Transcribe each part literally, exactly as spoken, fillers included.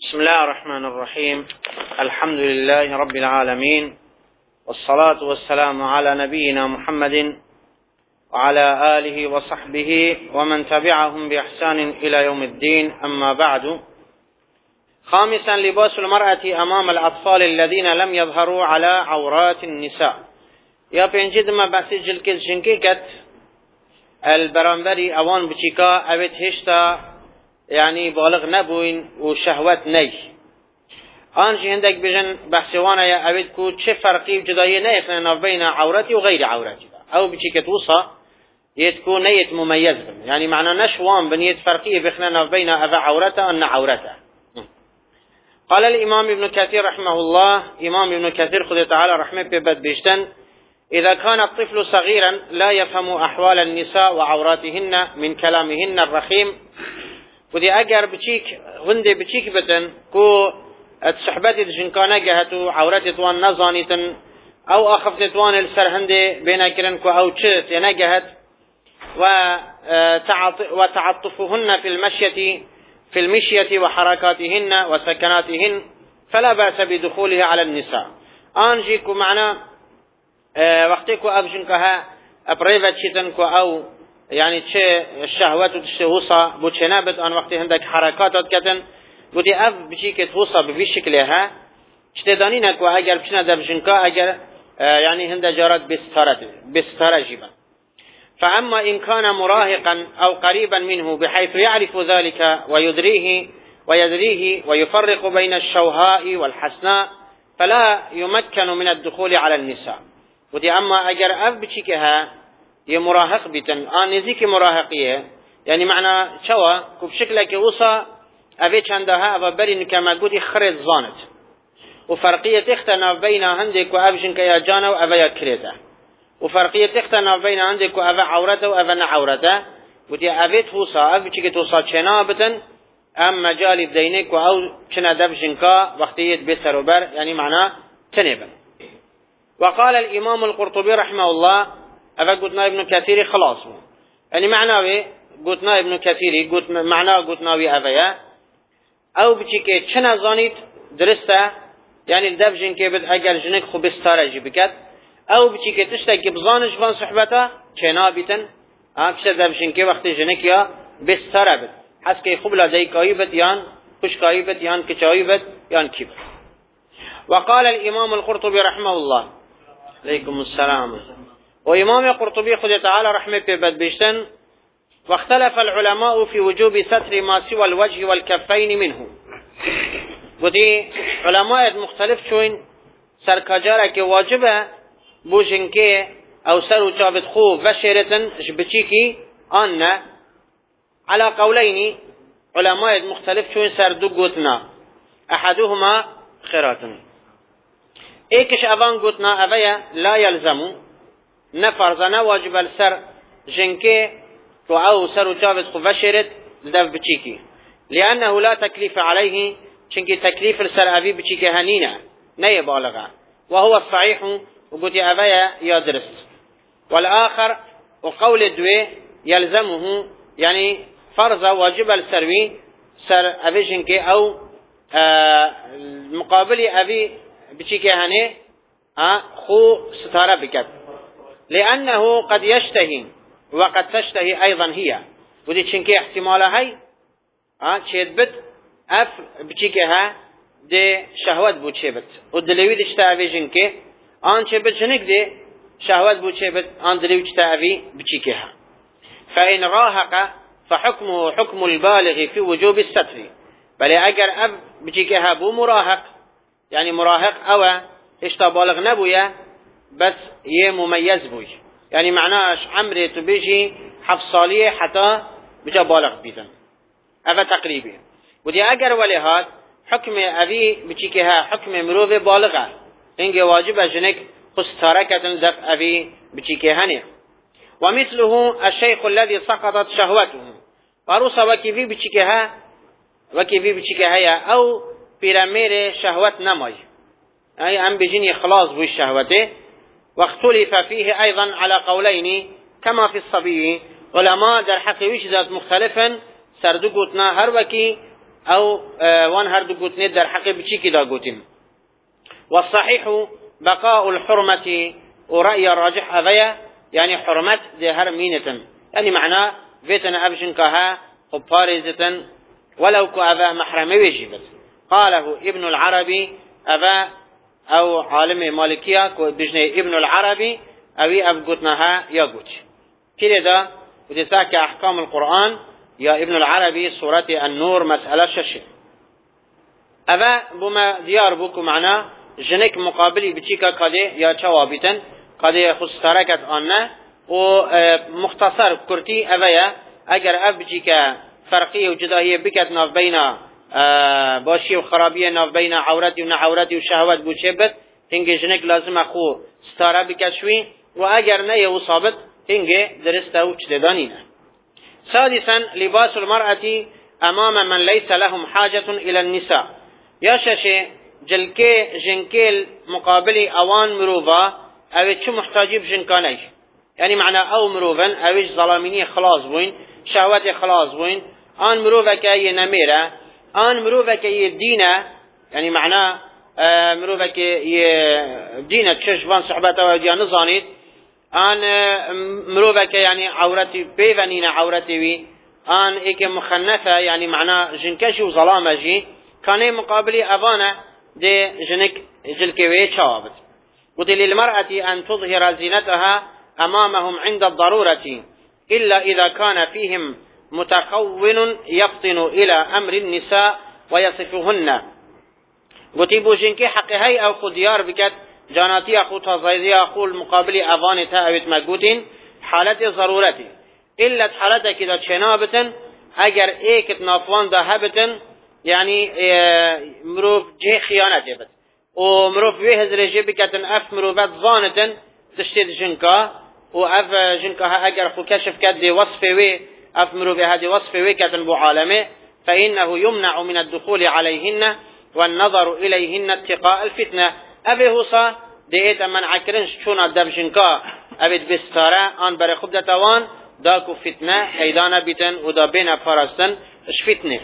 بسم الله الرحمن الرحيم. الحمد لله رب العالمين، والصلاة والسلام على نبينا محمد وعلى آله وصحبه ومن تبعهم بإحسان إلى يوم الدين. أما بعد. خامسا، لباس المرأة أمام الأطفال الذين لم يظهروا على عورات النساء. يا بينجد ما بحث جلك جنكيكت البرانبري أوان بچيكا أبت هشتا يعني بالغ نبوين وشهوات ني آنجي عندك بجن بحثوانا يا أبد كو چه فرقي وجدائي نيخنا بين عورتي وغير عورتي أو بچيكت وصا يتكو نيت مميز بن، يعني معنى نشوان بنيت فرقية بخنا بين أذا عورته أن عورته. قال الإمام ابن كثير رحمه الله، إمام ابن كثير خذ تعالى رحمه ببد بيشتن: إذا كان الطفل صغيرا لا يفهم أحوال النساء وعوراتهن من كلامهن الرخيم، ودي أجر بچيك هندي بچيك بتن كو الصحبات جنكانا جهتو عورات توان نزانيتن أو أخفت توان السر هندي بينكرن كو أو تشت ينجهت وتعطفهن في المشية في المشية وحركاتهن وسكناتهن فلا بأس بدخولها على النساء. أنجيكو معنا اه وقتكو أبجنكها أبريفت شتنكو أو يعني تشي الشهوات وتشوصا بوتشنابت أن وقت عندك حركات كتن بودي أف بشيك توصا بفي شكلها اشتدانينك وأجر بشنا دبجنكا أجر اه يعني هند جارت بستارة بستارة جيبا. فأما إن كان مراهقا أو قريبا منه بحيث يعرف ذلك ويدريه ويدريه ويفرق بين الشوهاء والحسناء فلا يمكن من الدخول على النساء. ودي أما أجر أف بشيكها يمراهق بتن آن نزيك مراهقية، يعني معنى شوى كبشكلك وصا أبي چندها أبا برين كما قد خرد زانت وفرقية تختنا بين هندك وأبجنك يا جانا وأبا يكريته، وفرقية تختنا بين عندك وأبا عورته وأبا نعورته. ودي أبي توصا أبي چك توصا چنا بتن أم مجال بدينك وأو چنا دبجنك وقتية بسر وبر، يعني معنى تنبا. وقال الإمام القرطبي رحمه الله: أبا قلتنا ابن كثير خلاص، يعني معناه قلتنا ابن كثير قلت معناه قلتنا أبايا أو بشيء كنا زانيت درسته، يعني الدبجن كبد أجر جنك خو بستارج بكت أو بشيء تشتك بزانش فان صحبته كنا بيتن أكش دبجن كي وقت جنك يا بستاربت حس كي خبلا ذي كايبت يان خش كايبت يان كشايبت يان كيبت. وقال الإمام القرطبي رحمه الله: عليكم السلام. وإمام القرطبي خذ تعالى رحمه ببد بيشتن: واختلف العلماء في وجوب ستر ما سوى الوجه والكفين منه. ودي علماء مختلف شوين سركجارك واجبه بوجنكي أو سرو جابت خوف وشيرتن جبتشيكي أن على قولين علماء مختلف شوين سردو قوتنا أحدهما خيراتن. ايكش أبان قوتنا أبايا لا يلزمو نفرزنا واجب السر جنكي أو سر جابت خفشرت لدف بچيكي، لأنه لا تكليف عليه چنكي تكليف السر أبي بچيكي هنينة ني بالغة، وهو الصحيح وقلت أبايا يدرس. والآخر وقول الدوي يلزمه، يعني فرض واجب السروي سر أبي جنكي أو آه مقابل أبي بچيكي هني آه خو ستارة بكت، لأنه قد يشتهي وقد تشتهي أيضا هي. ودي تشنكي احتمالها هاي ها تشيدبت أف بتشيكها دي شهوات بوتشيبت ودلويد اشتاوي جنكي آن شبت جنك دي شهوات بوتشيبت آن دلويد اشتاوي بتشيكها. فإن راهق فحكمه حكم البالغ في وجوب الستر، بل أجر أب بتشيكها بو مراهق، يعني مراهق أو اشتا بالغ نبويا بس يه مميز بوي، يعني معناش عمري تبيجي حفصالية حتى بجا بالغ بيزن أفا تقريبي. ودي أجر ولهات حكم أبي بچيكها حكم مروف بالغة إنجي واجب جنك خستاركة دف أبي بچيكهاني. ومثله الشيخ الذي سقطت شهوته وروسا وكيفي بچيكها وكيفي بچيكها أو بيرامير شهوت نماي، أي أم بجني خلاص بوي شهوته. واختلف فيه أيضا على قولين كما في الصبي. علماء در حق ويش ذات مختلفا سردقوتنا هر وكي او وان هردو قوتني در حق بچي كدا قوتين. والصحيح بقاء الحرمة ورأي الراجح أذية يعني حرمت دي هرمينة يعني معناه فيتنا أبشنكها خبارزة ولو كأذا محرم ويجبت. قاله ابن العربي أذا أو عالم مالكية بجني ابن العربي أوي أبقتناها يقوت كده وتساك أحكام القرآن يا ابن العربي سورة النور مسألة ششة. أذا بما ديار بوكو معنا جنك مقابلي بتشيكا قدي يا شوابتا قدي خستركت أنا ومختصر كرتي أذيا أجر أبجيكا فرقية وجداهية بكت ناف بين باشي وخرابية ناف بين عورتي ونا عورتي وشهوات بوشبت هنجي جنك لازم أخو ستارة بكشوي وأجر نيه وصابت هنجي درسته وشدانينا. سادسا لباس المرأة أمام من ليس لهم حاجة إلى النساء يا شاشي جلكي جنكيل مقابلي أوان مروفا أو شو محتاجي بجنكانيش يعني معنى أو مروفن أوش ظلاميني خلاص بوين شهواتي خلاص بوين آن مروفا كي نميرة آن مروفا كي دينة يعني معنى آه مروفا كي دينة تشجبان صحبته وديا نظانيت آن مروفا كي يعني عورتي بيفنين عورتي وي آن إيك مخنثة يعني معنى جنكشي وظلامة جي كان مقابلي أبانا دي جنك جلكوية شوابت. قلت للمرأة أن تظهر زينتها أمامهم عند الضرورة إلا إذا كان فيهم متخون يفطن إلى أمر النساء ويصفهن. قلت بو جنكي حقي هاي أو خديار بكت جاناتي أخو تظايزي أخو المقابل أفاني تأويت مقوتين حالة ضرورتي إلا حالتك إذا تشنابتن أجر إيكت نافوان ذهبتن يعني مروف جه خيانته بس ومروف ويهز رجي بكتن أف مروفات ظانتن تشتد جنكا وأف جنكا أجر خو كشف كدي وصفه وي أف مروف هذه وصفه وي كتن بو عالمه فإنه يمنع من الدخول عليهن والنظر إليهن اتقاء الفتنة. أبي هوصا ديت من عكرنش شون الدب جنكا أبد بستارة آن بري خبدة توان داكو فتنة حيدانا بيتن ودا بين فرستن اش فتنة.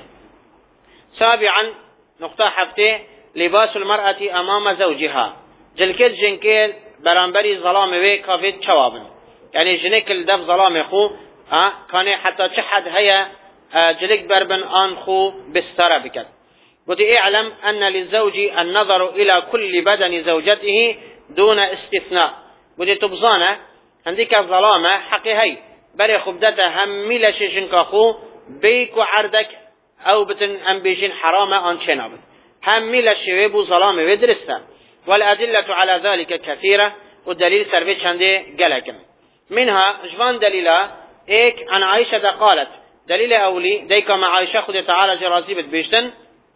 سابعا نقطة حفتة لباس المرأة أمام زوجها جلكل جنكل برانبري ظلام وي كافيت شوابن يعني جنكل دف ظلام خو اه كان حتى تحد هيا اه جلك بربن آن خو بستارة بكت. بدي اعلم أن للزوج النظر إلى كل بدن زوجته دون استثناء. بدي تبزانه عندك الظلامة حقي هي بري خبدته هميلة شجنك خو بيك وعردك أو بتن أم بيجين حرامة أن شنابت هميلة شويب وظلامة ودرسته. والأدلة على ذلك كثيرة والدليل سربيش عندي قلقم منها جوان دليلة ايك عن عائشة قالت دليل أولي ديك مع عائشة خذ تعالى جرازيبت بيشتن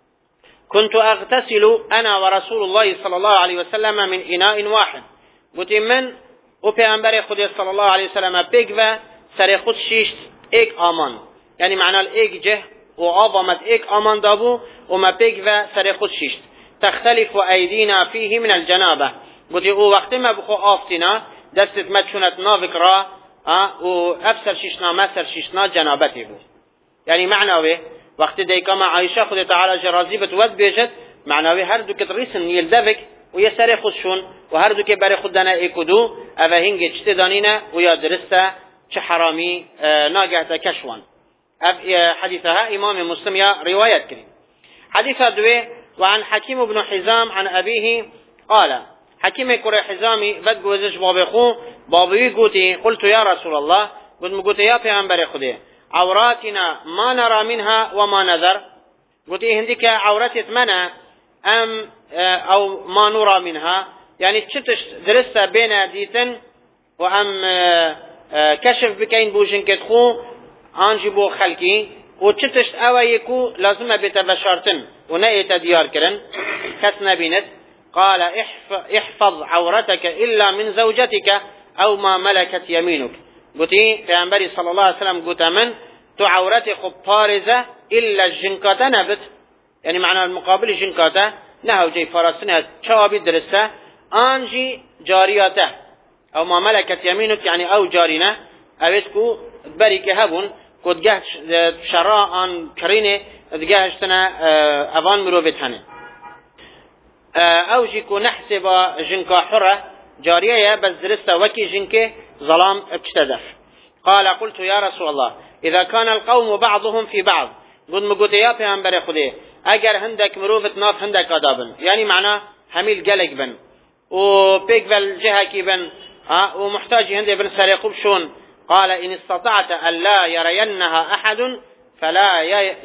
كنت أغتسل أنا ورسول الله صلى الله عليه وسلم من إناء واحد. قلت من وبيعنبري خذ صلى الله عليه وسلم بيكفا سري خذ شيشت ايك آمان يعني معنى الايك جه وعظمت ايك آمان دابو وما بيكفا سري خذ شيشت تختلف أيدينا فيه من الجنابة. قلت او وقت ما بخو آفتنا دستت مدشونت نافك را اه وأفسر شيشنا مسر شيشنا جنابته بو يعني معنى وقت ديكا مع عائشة خذ تعالى جرازيبت ود بيجت معنى هر دو كتريسن يلدفك ويسري خودشون وهر دو كبري خودنا ايكودو اوه هنگي چت دانينا ويا درسته چه حرامي اه ناگهتا كشوان. اف حديثها امام مسلم يا روايات كريم. حديثها دوه وعن حكيم بن حزام عن أبيه قال حكيم كري حزامي فد جوزش بابخو بابي قوتي قلت يا رسول الله قلت مقوتي يا پیغمبر خدي عوراتنا ما نرى منها وما نذر. قلت هنديك عورتت منا أم أو ما نرى منها يعني تشتش درسة بين ديتن وأم كشف بكين بوجن كتخو أنجي بو خلقي وتشتش أويكو لازم بتبشرتن ونأيت ديار كرن كسنا بينت. قال احفظ عورتك إلا من زوجتك أو ما ملكت يمينك. قلتي پیغمبر صلى الله عليه وسلم قلت من تو عورتي خب طارزة إلا الجنكات نبت يعني معنى المقابل جنكاته نهو جي فرسنها شوابي درسة آنجي جارياته أو ما ملكت يمينك يعني أو جارنا أبتكو بريك هبون کدگه شرا آن کرینه دیگه هشتنا اوان مروفت هنه او جيكو نحسب جنكا حرة جارية بس درست وكي جنك ظلام ابتدف. قال قلت يا رسول الله إذا كان القوم بعضهم في بعض قد مقوت يا پیغمبر خده اگر هندك مروفت ناف هندك آدابن يعني معناه هميل قلق بن و بيك بالجهكي بن ومحتاج هندي بن سريقوب شون. قال إن استطعت أن لا يرينها أحد فلا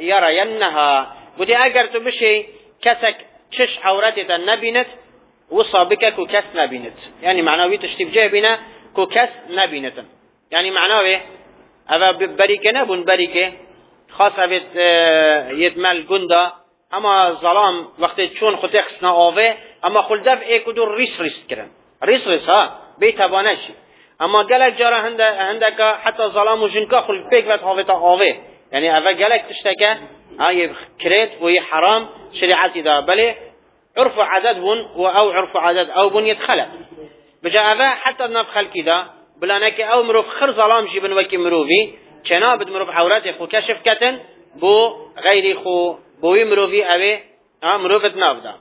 يرينها قد اگر تو بشي كسك چش عورتت نبینت و صابکه کو کس نبینت یعنی معناوی تشتیب جه بینه کو کس نبینت یعنی معناوی اوه بریکه نبون بریکه خاص اوید یدمل گنده اما ظلام وقتی چون خود اخسنا آوه اما خلدف ایکو دور ریس ریس کرن ریس ریس ها بیتوانه شی اما گلک جارا هنده که حتی ظلام و جنکا خل پیک وقت هاوه تا آوه یعنی اوه گلک تشتکه های کرد و یه حرام شریعتی دا بله عرف عدد بون و او عرف عدد او بون يتخلق بجا اوه حتی نف خلقی دا بلانه که او مروف خر ظلام جیبن وکی مروفی چنا بد مروف عورت خو کشف کتن بو غیری خو بوی مروفی اوه مروفت ناف دا.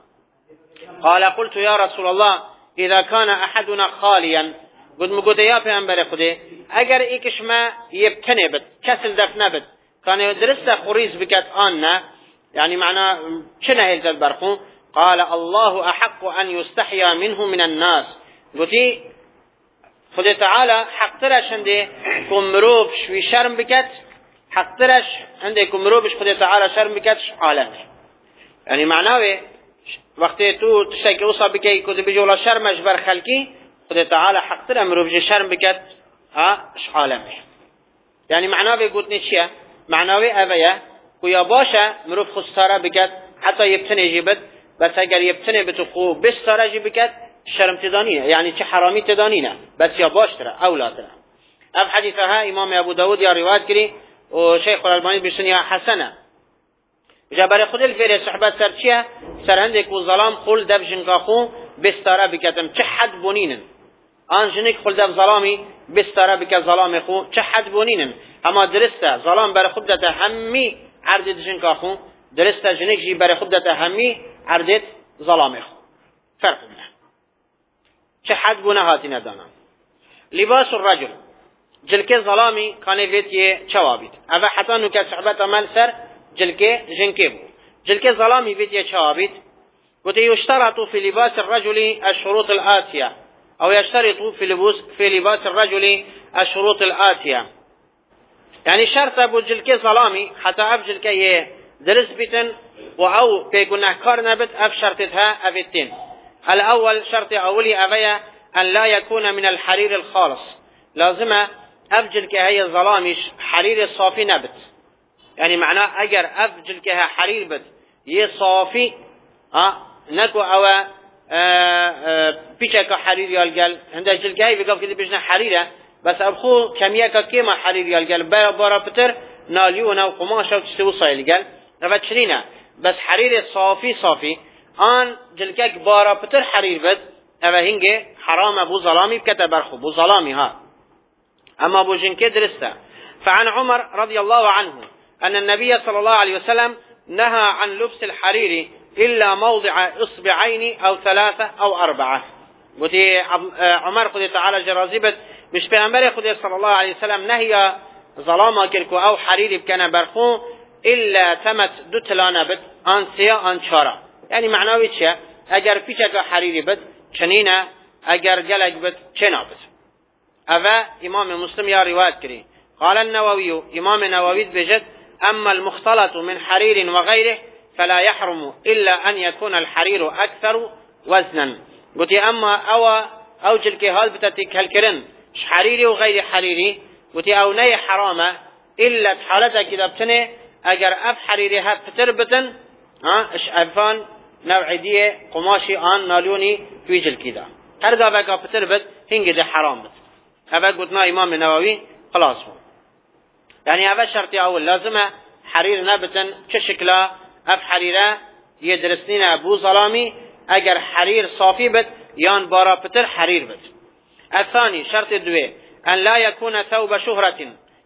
قال قلت يا رسول الله اذا كان احدنا خاليا قد مقود يا پیغمبر خده اگر ایکش ما یبتنه بد کسل دفنه بد كان درسته خريز بكت آننا يعني معنى چه نهيل برخو. قال الله أحق أن يستحيا منه من الناس قلتي خد تعالى حق ترش هنده كمروب شوي شرم بكت حق ترش هنده كمروبش خد تعالى شرم بكت عالم يعني معناه وقت تو تشتكي وصا بكي كده بجولا شرمش بر خلقي خد تعالى حق ترش مروبش شرم بكت ها عالم يعني معناه قلتني شيء معناوی اویه که یا باشه مروف خستاره بکد حتی یبتنه جیبت بس اگر یبتنه بتو خو بستاره جی بکد شرم تدانینه یعنی چه حرامی تدانینه بس یا باشتره اولاتره. اف حدیثه ها امام ابو داود یا روایت کری و شیخ الالبانی بسنی حسنه جبر خود الفیر صحبت سر چیه سر هنده که ظلام خل دب جنگا خو بستاره بکدم چه حد بونینن آن جنگ خل دب ظلامی بستاره بکد ظلام خو چه حد بونینن اما درسته ظلام بر خودت همی عرض جنگ خو درسته جنگ جی بر خودت همی عرض ظلام خو فرق نه چه حد بونه هاتی ندانم. لباس الرجل جلکه ظلامی کانه ویتیه چوابید اوه حتی نوکه صحبت عمل سر جلکه جنکه بود جلکه ظلامی ویتیه چوابید وتي يشترط في لباس الرجل الشروط الآتية أو يشترط في لباس في لباس الرجل الشروط الآتية يعني شرط ابو جلكي ظلامي حتى اف جلكي درس بيتن او بيقولنا كار نبت اف شرطتها افتين. الاول شرط اولي ابيا ان لا يكون من الحرير الخالص لازم اف جلكي هي ظلامش حرير صافي نبت يعني معناه اگر اف جلكي حرير بت يه صافي ها نكو او بيچك حرير يالقال عند جلكي بيقف كده بيجنا حريره بس ابخو کمیه که کیما حریر یالگل با بارا پتر نالیونه و قماشه و چیزی وصایل گل رفت چرینه بس حریر صافی صافی آن جلکک بارا پتر حریر بد اوه هنگه حرام ابو ظلامی بکته برخو بو ظلامی ها اما ابو جنکه درسته. فعن عمر رضي الله عنه أن النبي صلى الله عليه وسلم نهى عن لبس الحرير إلا موضع إصبعين أو ثلاثة أو أربعة. قلت عمر قد تعالى جرازبت مش پیغمبر خدا صلی الله علیه وسلم نهی ظلام کرکو او حریر بکنه برخو الا تمت دو تلانه بد آن سیا آن چارا یعنی معناوی چه اگر پیچک حریری بد چنینه اگر گلک بد چنا بد. اوه امام مسلم یا روایت کری. قال النووي امام نووي بجد اما المختلط من حرير وغيره فلا يحرم الا ان يكون الحرير اكثر وزنا. قلت اما او او جلكي هال بتاتيك هالكرن حريري وغير حريري وتي او ني حرامه الا حالته كده بتنه اگر اف حريري هات بتربتن ها اش افان نوعيه قماشي ان نالوني في جل كده هرغا بقى بتربت هنگ ده حرام بت. هذا قلنا امام النووي خلاص يعني هذا شرط اول لازم حرير نبتن كشكلا اف حريره يدرسنين ابو ظلامي اگر حرير صافي بت يان بارا بتر حرير بت. الثاني شرط دوي أن لا يكون ثوب شهرة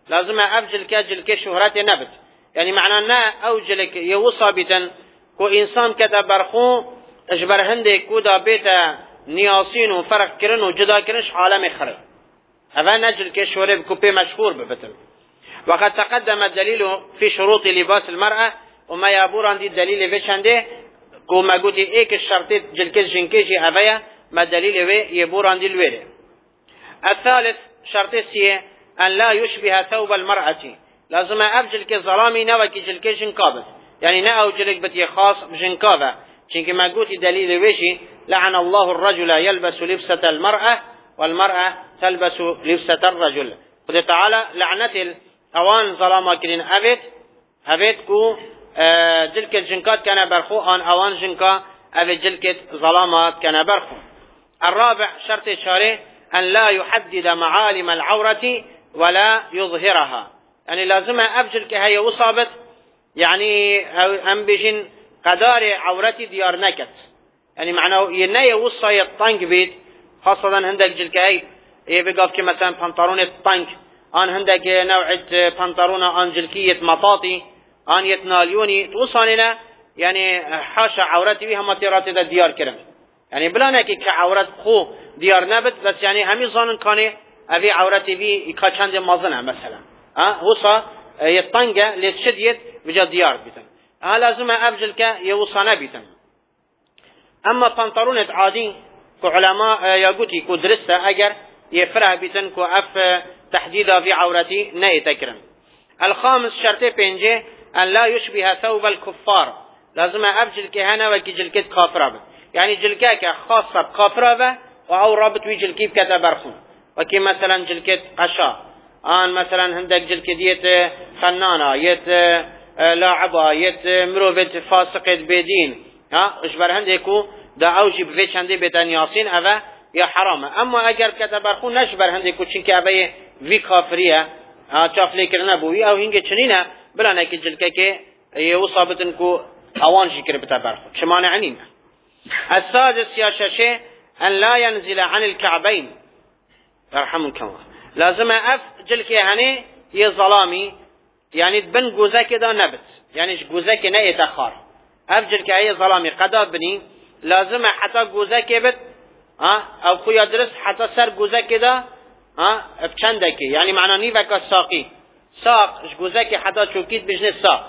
لازم اف جلکه جلکه شهرت نبت يعني معنى نه او جلک یوصا بیتن کو انسان کتا برخو اجبر هنده کودا بیتا نیاسین و فرق کرن و جدا کرنش عالم خره هذا نجل كشوري بكوبي مشهور ببتن. وقد تقدم الدليل في شروط لباس المرأة وما يابور عندي الدليل في شنده كما قلت ايك الشرطات جلكز جنكيجي هذايا ما دليل يبور عندي الويري. الثالث شرط سيه أن لا يشبه ثوب المرأة لازم أبجل كظلامي نوكي جلكز جنكابس يعني نأو جلك بتي خاص بجنكابة شنك ما قلت الدليل ويشي لعن الله الرجل يلبس لبسة المرأة والمرأة تلبس لبسة الرجل قد تعالى لعنة الأوان ظلام كرين أبت أبت كو جلك الجنكات كان برخو آن أوان جنكا أبت جلك ظلامات كان برخو. الرابع شرط الشارع أن لا يحدد معالم العورة ولا يظهرها يعني لازم أبجل كهي وصابت يعني أم بجن قدار عورتي ديار نكت يعني معناه يناي وصا يطنق بيت خاصة عندك جلكاي يبقى في مثلا بنطلون الطنق ان عندك نوعية بنطلون ان جلكية مطاطي ان يتناليوني توصلنا يعني حاشا عورتي بها مطيرات ذا ديار كرم يعني بلا نكي كعورت خو ديار نبت بس يعني همي ظن كان ابي عورتي بي كاچند مازنه مثلا ها وصا يطنقه للشديد بجا ديار بيتن ها لازم ابجلك يوصانا بيتن. اما بنطلون عادي كعلماء يقولي كدرسة أجر يفرح بيتن كأف تحديدا في عورتي نيتكرم. الخامس شرط بينجي أن لا يشبه ثوب الكفار لازم أبجل كهنا وكجلكت كافرة يعني جلكاك خاصة بكافرة أو رابط ويجلكيب كتبرخون وكي مثلا جلكت قشا آن مثلا عندك جلكت يت خنانة يت لاعبة يت مروفت فاسقة بدين ها اشبر هندكو دا اوجی به چنده بتن یاسین اوه یا حرامه. اما اگر کتبرخو نشبر هنده کوچین که اوه وی کافریه چافلی کرنه بوی او هنگه چنینه بلانه که جلکه که یو صابتن کو اوان جی کرده بتبرخو شما نعنیمه. السادس یا ششه ان لا ينزل عن الكعبين يرحمك الله لازم اف جلکه هنه یه ظلامی يعني بن گوزک دا نبت يعني گوزک نه اتخار اف جلکه یه ظلامی قدا بنی لازم حتى گوزک بد ها او خویا درست حتى سر گوزک دا ها بچندکی يعني معنى نیوکا ساقی ساق گوزک حتى چوکید بجنه ساق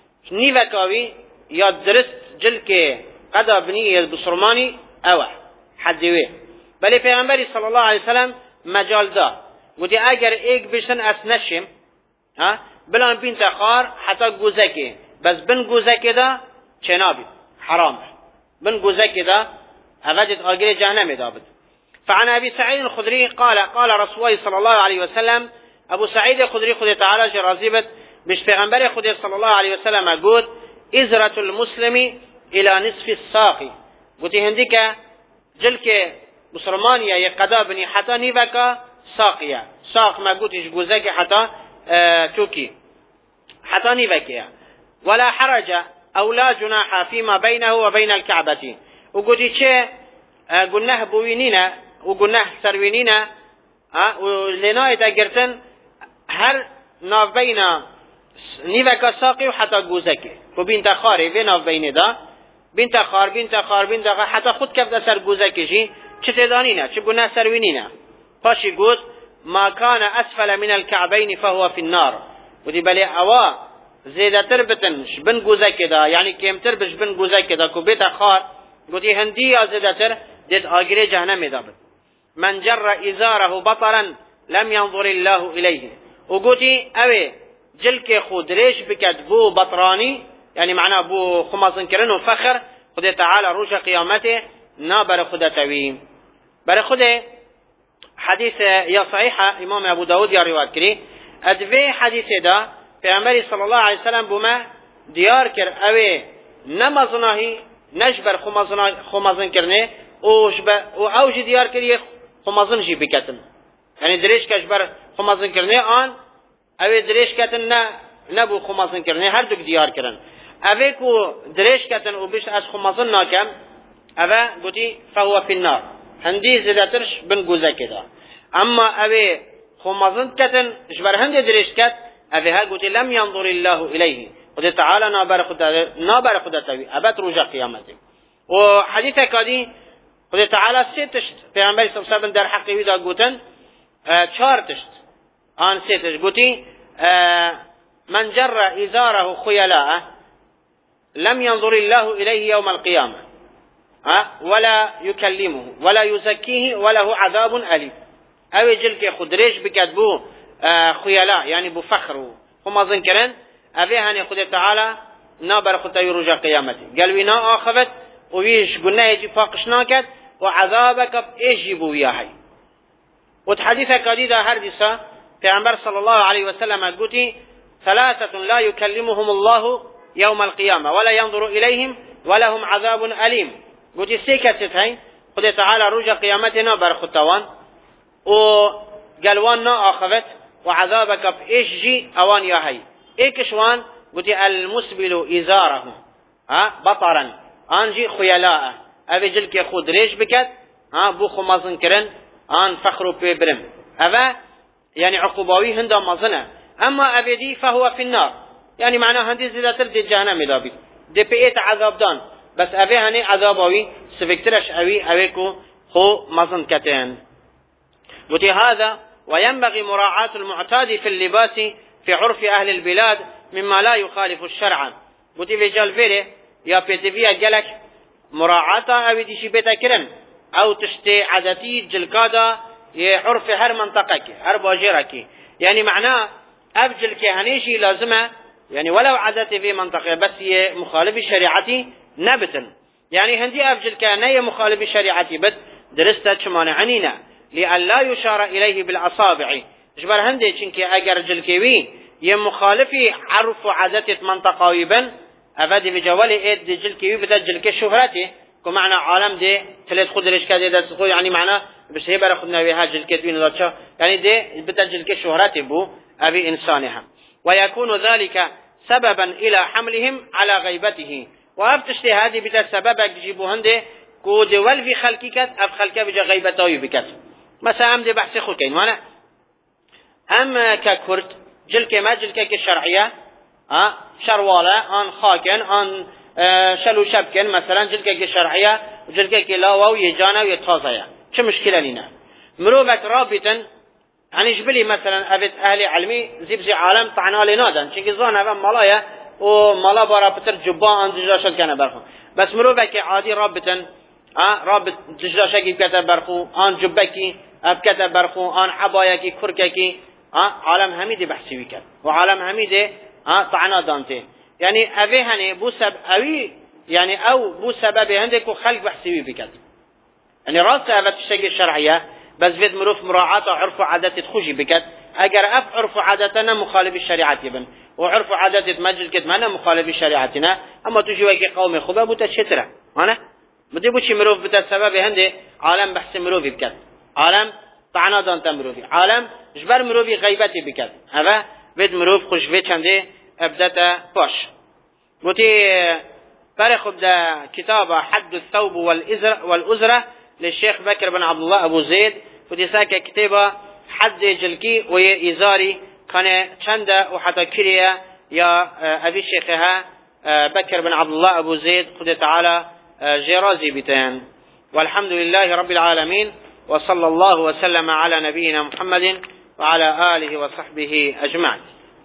نیوکاوی یا درست جلک قدا بنی بسرمانی اوه حدیوه بلی پیغمبری صلی الله علیه وسلم مجال دا گوتی اگر ایک بشن اس نشم ها بلان بین تخار حتى گوزکی بس بن گوزک دا چنابی حرام بن گوزک دا اوجد آگیر جهنم دابد. فعن ابي سعيد الخدري قال قال رسول الله صلى الله عليه وسلم ابو سعيد الخدري خدای تعالی راضیبت بش پیغمبر خدای صلی الله علیه وسلم گفت ازرة المسلم الى نصف الساق گوتی هندی که جلک مسلمانیه یک قدا بنی حتی نیوکا ساقیه ساق ما گوتیش گوزک حتی توکی حتی نیوکیه ولا حرج او لا جناح فيما بينه وبين الكعبة وقلت چه گناه بوینینا و گناه سروینینا و لنایت اگرتن هر ناف بین نیوکا ساقی و حتی گوزکی و بینت خاری بین ناف بین دا بینت خار بینت خار بینت خار حتی خود کفت سر گوزکی جی چه تدانینا چه گناه سروینینا پاشی گوز ما كان اسفل من الكعبين فهو في النار ودي بلی اوا زیده تر بتنش بن گوزک دا یعنی کمتر بش بن گوزک دا کو بیت خار گوتی هندی یا زیده تر دید آگیر جهنم دابد. من جر ازاره بطرا لم ينظر الله الیه و گوتی اوه جلک خود ریش بکد بو بطرانی یعنی معنا بو خمازن کرن و فخر خود تعالی روش قیامته نا بر خود تویم بر خود حدیث یا صحیحه امام ابو داود یا روایت کری ادوی حدیث دا پیامبر صلی الله علیه وسلم بوما دیار کرد اوه نمازناهی نجبر خمازن خمازن کرنه اوش با او اوج دیار کردی خمازن جی بکتن یعنی دریش کش بر خمازن کرنه آن اوه دریش کتن نه نبو خمازن کرنه هر دو دیار کردن اوه کو دریش کتن او بیش از خمازن ناکم اوه گویی فهو فی النار هندی زدترش بن گوزه کدا اما اوه خو مازن كتن جبر هند دريش كت أفيها قلت لم ينظر الله إليه قلت تعالى نابر خدا نابر خدا تبي أبت رجع قيامته وحديثة كادي قلت تعالى ستشت پیغمبر صلى الله عليه وسلم در حقه ويدا قلتن چهار تشت آن ستش قلتي من جر إزاره خيلاء لم ينظر الله إليه يوم القيامة ولا يكلمه ولا يزكيه وله عذاب أليم او جلك خدريش بكتبو خيلاء يعني بفخر هم ذنكرن اوه هني خد تعالى نابر خد يرجع قيامته قال وينا آخفت ويش قلنا يجي فاقشناكت وعذابك بإيجيبو وياهي وتحديثك قديدة هردسة في عمر صلى الله عليه وسلم قلت ثلاثة لا يكلمهم الله يوم القيامة ولا ينظر إليهم ولهم عذاب أليم قلت سيكتت هاي خد تعالى رجع قيامتنا برخطوان وقالوان نا آخفت وعذابك بإيش جي أوان ياهي إيكشوان قلت المسبل إزاره ها بطرا آنجي خيلاء أبي جلك يخود ريش بكت ها بوخو مازن كرن آن فخرو بيبرم أبا يعني عقوباوي هندا مازنه أما أبي دي فهو في النار يعني معناه هندي زيادة تردي جهنم دابي دي بيئت عذاب دان بس أبي هني عذاباوي سفكترش أبي أبيكو خو مازن كتن قلت هذا وينبغي مراعاة المعتاد في اللباس في عرف أهل البلاد مما لا يخالف الشرع قلت في جال فيري يا بيتفيا جلك مراعاة أو ديشي بيتا كرن أو تشتي عادتي جلكادا يعرف هر منطقك هر باجرك يعني معناه أبجلك هنيشي لازمه يعني ولو عادتي في منطقة بس هي مخالف الشريعة نبتن يعني هندي أبجلك هنية مخالف الشريعة بس درستا شمان عنينا لأن لا يشار إليه بالأصابع جبر هندي چنكي أجر جلكيوي يمخالفي عرف عادة منطقة ويبن أفادي بجوالي إيد دي جلكيوي بدا جلك شهرته كمعنى عالم دي ثلاث خدرش كده ده تقول يعني معنى بس هي برا خدنا بها جلكتوين ذاتشا يعني دي بدا جلك شهرته بو أبي إنسانها ويكون ذلك سببا إلى حملهم على غيبته وأبتشتي هذه بدا سببك جيبو هندي كو دول في خلقك أب خلقك بجا غيبته يبكت مثلا أم دي بحثي خلقين وانا أم ككرد جلك ما جلك كشرعية أه شروالة أن خاكن أن أه شلو شبكن مثلا جلك كشرعية وجلك كلاوة ويجانا ويتخاصية شو مشكلة لنا مروبك رابطا يعني جبلي مثلا أبت أهل علمي زيبزي عالم طعنا لنادا شكي ظان هذا ملايا وملا بارا بتر جبا أن دجلاشت كان برخو بس مروبك عادي رابطا أه رابط دجلاشة كي بكتب برخو أن جبكي أبكتب برخو أن عبايكي كرككي ها عالم حميد بحثي وكذا وعالم حميد ها طعنا دانته يعني أبي هني بو سب أوي يعني أو بو سبب عندك خلق بحثي وكذا يعني راس أبت الشيء الشرعية بس بيد مروف مراعاة عرف عادات تخشي بكذا أجر أف عرف عاداتنا مخالف الشريعة يبن وعرف عادات مجل كتمنا مخالف شريعتنا أما تجي وجه قوم خبا بتشترة أنا بدي بوشي مروف بتسبب عندي عالم بحث مروف بكذا عالم طعنا دان تمروفي عالم جبر مروفي غيبتي بكذا هذا بيد مروف خوش بيت چنده ابدتا باش قلتي فرخب دا كتاب حد الثوب والإزرة, والأزرة للشيخ بكر بن عبد الله أبو زيد قلتي ساكا كتابة حد جلكي ويا إزاري كان چنده وحتى كريا يا أبي الشيخها بكر بن عبد الله أبو زيد قلت تعالى جرازي بتان والحمد لله رب العالمين وصلى الله وسلم على نبينا محمد وعلى آله وصحبه أجمعين.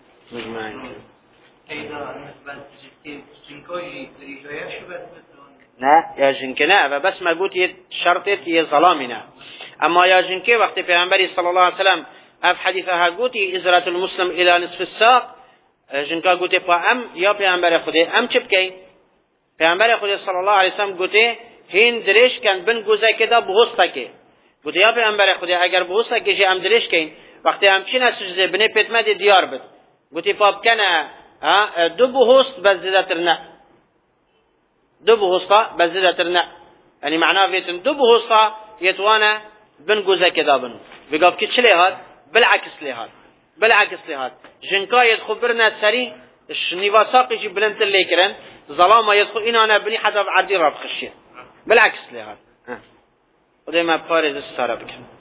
نه يا جنك نه بس ما قلت شرطت هي ظلامنا أما يا جنك وقت پیغمبر صلى الله عليه وسلم اف حديثها قلت إزرة المسلم إلى نصف الساق جنك قلت فأم يا پیغمبر خدا أم چبكي پیغمبر خدا صلى الله عليه وسلم قلت هين دريش كان بن گوزه كده بغسطك قلت يا پیغمبر خدا اگر بغسطك جي ام دريش كين وقت همچین سجده بنه پتمد دیار بد گوتی فاب کنه دو بهست بس زیادتر نه دو بهستا بس زیادتر نه یعنی معناه فيتن دو بهستا يتوانا بن گوزه كده بن بقاب كي چلي هاد بالعكس لي هاد بالعكس لي هاد جنكا يدخبرنا سري نيفاساقي جي بلنت اللي كرن ظلامه يدخل إنا أنا بني حدا بعدي راب خشيه بالعكس لي هاد ودي ما بارز السارة بكن